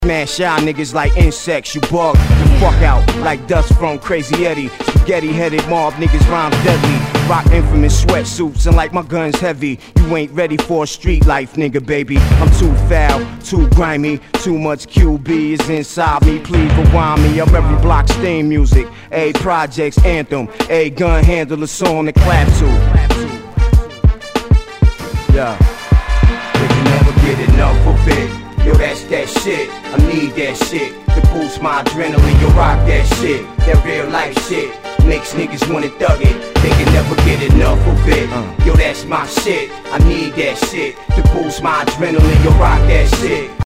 Smash y'all niggas like insects, you bug the fuck out like dust from Crazy Eddie. Spaghetti headed mob niggas rhyme deadly. Rock infamous sweatsuits and like my guns heavy. You ain't ready for a street life, nigga, baby. I'm too foul, too grimy, too much QB is inside me. Please rewind me up every block's theme music. A project's anthem, a gun handler song to clap to. Yeah, we can never get enough of it. Yo, that's that shit, I need that shit to boost my adrenaline, yo, rock that shit. That real life shit makes niggas wanna thug it. They can never get enough of it. Yo, that's my shit, I need that shit to boost my adrenaline, yo, rock that shit.